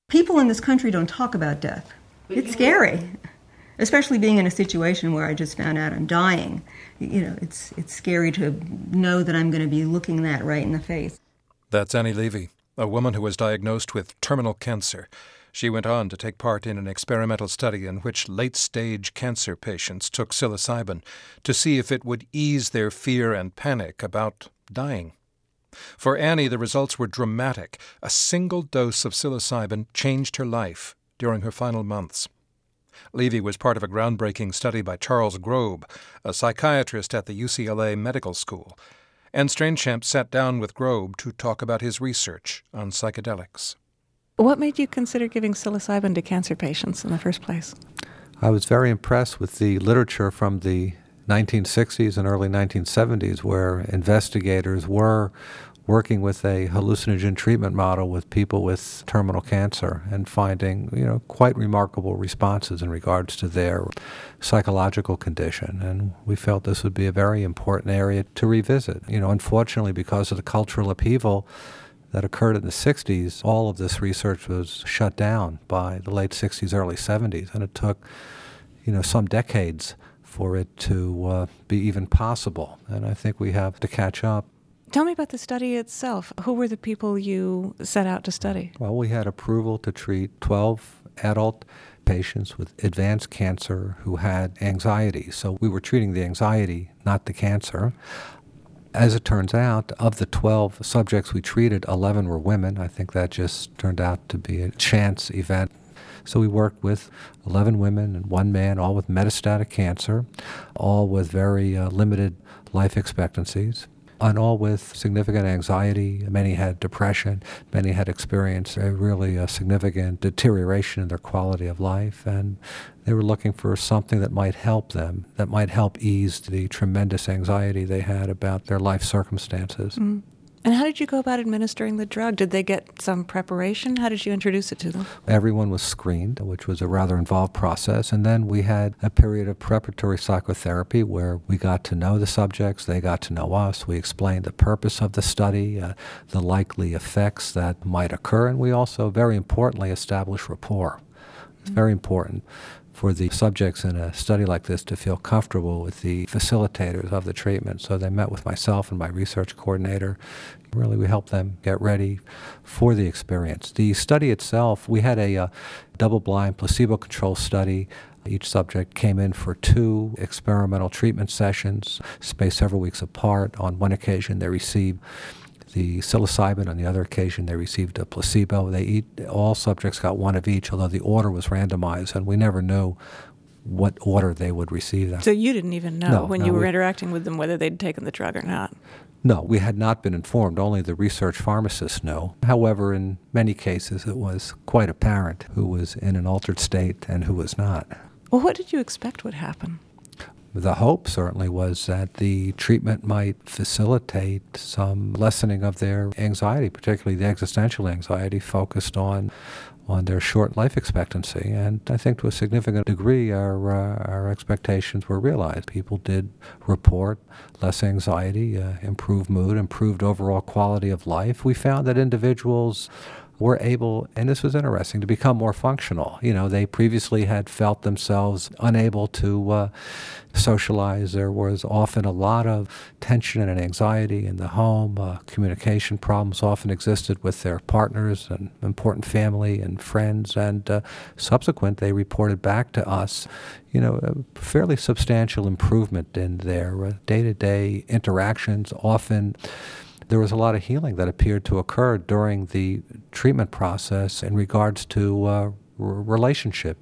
People in this country don't talk about death. It's scary, especially being in a situation where I just found out I'm dying. It's scary to know that I'm going to be looking that right in the face. That's Annie Levy, a woman who was diagnosed with terminal cancer. She went on to take part in an experimental study in which late-stage cancer patients took psilocybin to see if it would ease their fear and panic about dying. For Annie, the results were dramatic. A single dose of psilocybin changed her life during her final months. Levy was part of a groundbreaking study by Charles Grob, a psychiatrist at the UCLA Medical School. And Strainchamp sat down with Grob to talk about his research on psychedelics. What made you consider giving psilocybin to cancer patients in the first place? I was very impressed with the literature from the 1960s and early 1970s where investigators were working with a hallucinogen treatment model with people with terminal cancer and finding, quite remarkable responses in regards to their psychological condition. And we felt this would be a very important area to revisit. Unfortunately, because of the cultural upheaval that occurred in the 60s, all of this research was shut down by the late 60s, early 70s, and it took, some decades for it to be even possible. And I think we have to catch up. Tell me about the study itself. Who were the people you set out to study? Well, we had approval to treat 12 adult patients with advanced cancer who had anxiety. So we were treating the anxiety, not the cancer. As it turns out, of the 12 subjects we treated, 11 were women. I think that just turned out to be a chance event. So we worked with 11 women and 1 man, all with metastatic cancer, all with very limited life expectancies, and all with significant anxiety. Many had depression. Many had experienced a really significant deterioration in their quality of life, and they were looking for something that might help them, that might help ease the tremendous anxiety they had about their life circumstances. Mm. And how did you go about administering the drug? Did they get some preparation? How did you introduce it to them? Everyone was screened, which was a rather involved process. And then we had a period of preparatory psychotherapy where we got to know the subjects, they got to know us. We explained the purpose of the study, the likely effects that might occur, and we also, very importantly, established rapport. It's very important for the subjects in a study like this to feel comfortable with the facilitators of the treatment. So they met with myself and my research coordinator. Really, we helped them get ready for the experience. The study itself, we had a double-blind, placebo-controlled study. Each subject came in for 2 experimental treatment sessions, spaced several weeks apart. On one occasion, they received the psilocybin. On the other occasion, they received a placebo. All subjects got 1 of each, although the order was randomized, and we never knew what order they would receive that. So you didn't even know when you were interacting with them whether they'd taken the drug or not? No, we had not been informed. Only the research pharmacists knew. However, in many cases, it was quite apparent who was in an altered state and who was not. Well, what did you expect would happen? The hope certainly was that the treatment might facilitate some lessening of their anxiety, particularly the existential anxiety focused on their short life expectancy. And I think to a significant degree our expectations were realized. People did report less anxiety, improved mood, improved overall quality of life. We found that individuals were able, and this was interesting, to become more functional. They previously had felt themselves unable to socialize. There was often a lot of tension and anxiety in the home. Communication problems often existed with their partners and important family and friends. And subsequent, they reported back to us, a fairly substantial improvement in their day-to-day interactions. Often there was a lot of healing that appeared to occur during the treatment process in regards to relationship.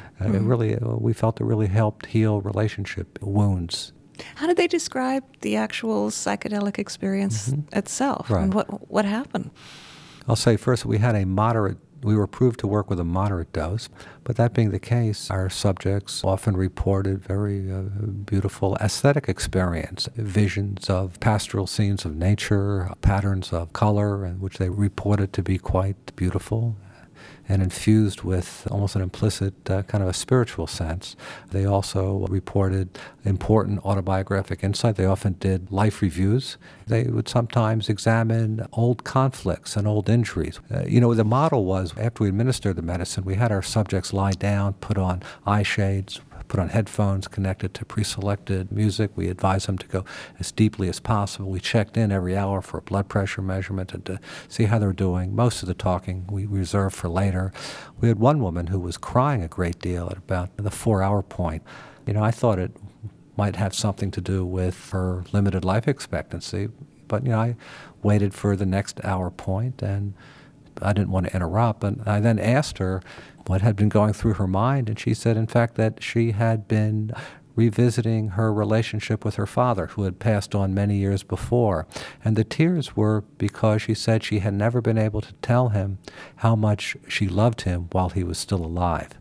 We felt it really helped heal relationship wounds. How did they describe the actual psychedelic experience itself? Right. And what happened? I'll say first, we were approved to work with a moderate dose, but that being the case, our subjects often reported very beautiful aesthetic experience, visions of pastoral scenes of nature, patterns of color, which they reported to be quite beautiful. and infused with almost an implicit kind of a spiritual sense. They also reported important autobiographic insight. They often did life reviews. They would sometimes examine old conflicts and old injuries. The model was, after we administered the medicine, we had our subjects lie down, put on eye shades, put on headphones connected to pre-selected music. We advised them to go as deeply as possible. We checked in every hour for a blood pressure measurement and to see how they're doing. Most of the talking we reserved for later. We had one woman who was crying a great deal at about the 4-hour point. I thought it might have something to do with her limited life expectancy, but I waited for the next hour point, and I didn't want to interrupt. And I then asked her what had been going through her mind, and she said, in fact, that she had been revisiting her relationship with her father, who had passed on many years before. And the tears were because she said she had never been able to tell him how much she loved him while he was still alive.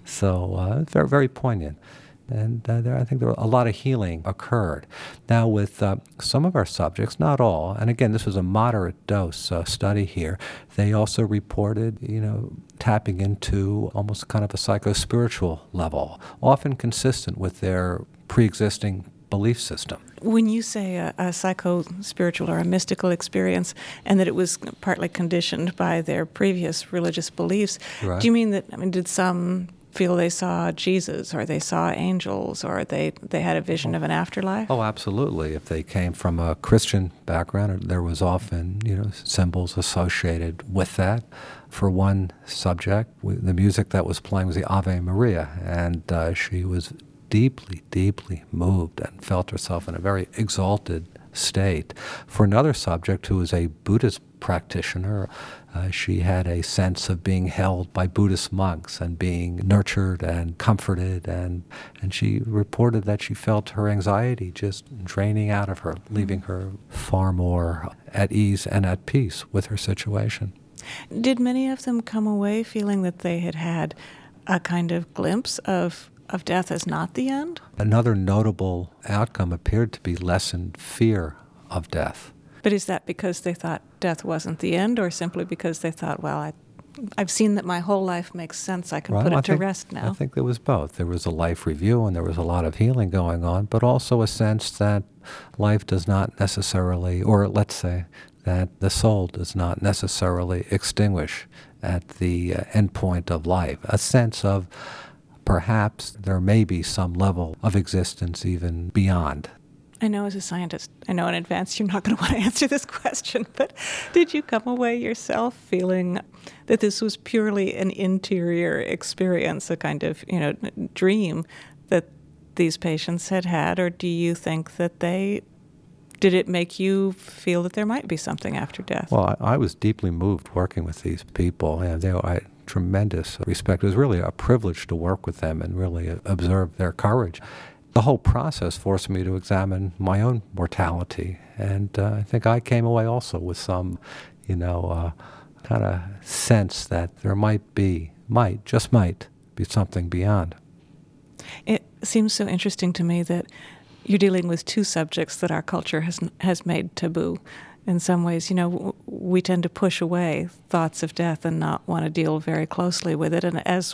So very, very poignant. And I think a lot of healing occurred. Now, with some of our subjects, not all, and again, this was a moderate dose study here, they also reported, tapping into almost kind of a psycho-spiritual level, often consistent with their pre-existing belief system. When you say a psycho-spiritual or a mystical experience, and that it was partly conditioned by their previous religious beliefs, Right. Do you mean that, did some feel they saw Jesus, or they saw angels, or they had a vision of an afterlife? Oh, absolutely. If they came from a Christian background, there was often, symbols associated with that. For one subject, the music that was playing was the Ave Maria, and she was deeply, deeply moved and felt herself in a very exalted state. For another subject who was a Buddhist practitioner, she had a sense of being held by Buddhist monks and being nurtured and comforted, and she reported that she felt her anxiety just draining out of her, leaving her far more at ease and at peace with her situation. Did many of them come away feeling that they had had a kind of glimpse of death as not the end? Another notable outcome appeared to be lessened fear of death. But is that because they thought death wasn't the end, or simply because they thought, well, I've seen that my whole life makes sense, I can put it to rest now? I think there was both. There was a life review and there was a lot of healing going on, but also a sense that life does not necessarily, or let's say that the soul does not necessarily extinguish at the end point of life. A sense of perhaps there may be some level of existence even beyond. I know as a scientist, I know in advance you're not going to want to answer this question, but did you come away yourself feeling that this was purely an interior experience, a kind of, dream that these patients had, or do you think that did it make you feel that there might be something after death? Well, I was deeply moved working with these people, and I had tremendous respect. It was really a privilege to work with them and really observe their courage. The whole process forced me to examine my own mortality, and I think I came away also with some, kind of sense that there might be something beyond. It seems so interesting to me that you're dealing with two subjects that our culture has made taboo. In some ways, we tend to push away thoughts of death and not want to deal very closely with it, and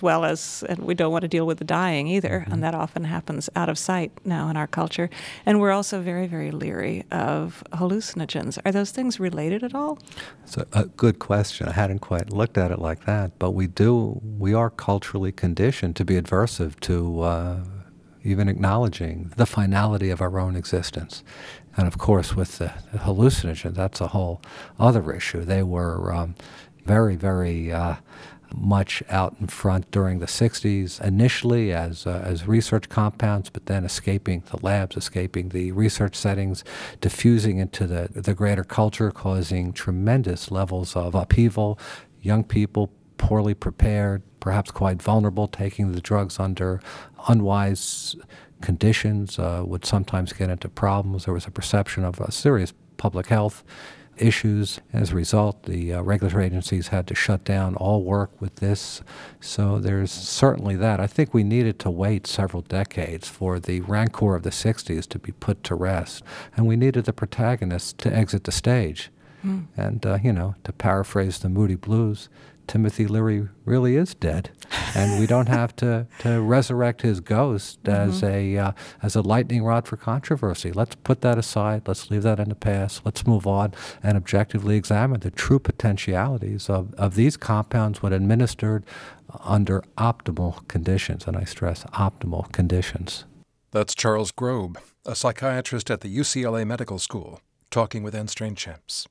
we don't want to deal with the dying either, and that often happens out of sight now in our culture. And we're also very, very leery of hallucinogens. Are those things related at all? It's a good question. I hadn't quite looked at it like that, but we are culturally conditioned to be aversive to even acknowledging the finality of our own existence. And of course, with the hallucinogen, that's a whole other issue. They were very, very much out in front during the 60s, initially as research compounds, but then escaping the labs, escaping the research settings, diffusing into the greater culture, causing tremendous levels of upheaval. Young people, poorly prepared, perhaps quite vulnerable, taking the drugs under unwise conditions, would sometimes get into problems. There was a perception of serious public health issues. As a result, the regulatory agencies had to shut down all work with this. So there's certainly that. I think we needed to wait several decades for the rancor of the 60s to be put to rest. And we needed the protagonists to exit the stage. And, to paraphrase the Moody Blues, Timothy Leary really is dead, and we don't have to resurrect his ghost as a lightning rod for controversy. Let's put that aside. Let's leave that in the past. Let's move on and objectively examine the true potentialities of these compounds when administered under optimal conditions, and I stress optimal conditions. That's Charles Grob, a psychiatrist at the UCLA Medical School, talking with Anne Strainchamps.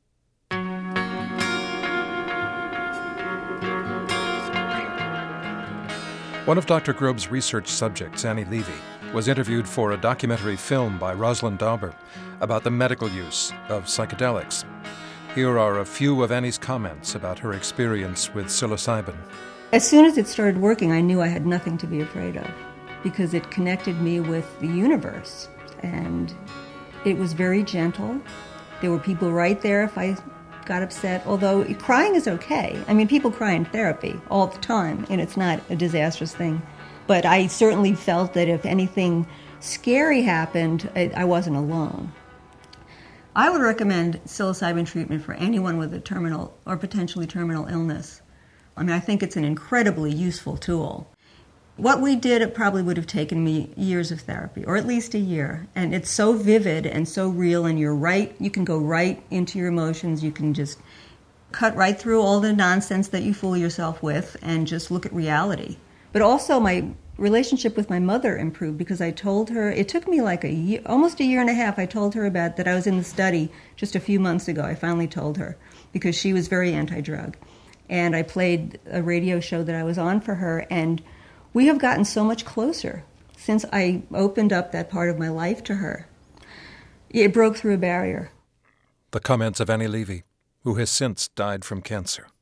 One of Dr. Grob's research subjects, Annie Levy, was interviewed for a documentary film by Rosalind Dauber about the medical use of psychedelics. Here are a few of Annie's comments about her experience with psilocybin. As soon as it started working, I knew I had nothing to be afraid of because it connected me with the universe. And it was very gentle. There were people right there if I got upset, although crying is okay. I mean, people cry in therapy all the time, and it's not a disastrous thing. But I certainly felt that if anything scary happened, I wasn't alone. I would recommend psilocybin treatment for anyone with a terminal or potentially terminal illness. I mean, I think it's an incredibly useful tool. What we did, it probably would have taken me years of therapy, or at least a year. And it's so vivid and so real, and you can go right into your emotions. You can just cut right through all the nonsense that you fool yourself with and just look at reality. But also my relationship with my mother improved because I told her, it took me like almost a year and a half, I told her about that I was in the study just a few months ago. I finally told her because she was very anti-drug. And I played a radio show that I was on for her, and we have gotten so much closer since I opened up that part of my life to her. It broke through a barrier. The comments of Annie Levy, who has since died from cancer.